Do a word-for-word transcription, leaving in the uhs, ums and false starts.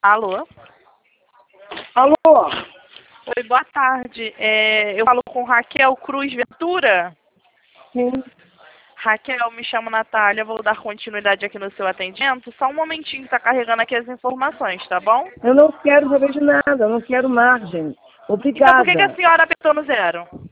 Alô? Alô? Oi, boa tarde. É, eu falo com Raquel Cruz Ventura. Sim. Raquel, me chamo Natália, vou dar continuidade aqui no seu atendimento. Só um momentinho, está carregando aqui as informações, tá bom? Eu não quero saber de nada, eu não quero margem. Então por que, que a Obrigada. senhora apertou no zero?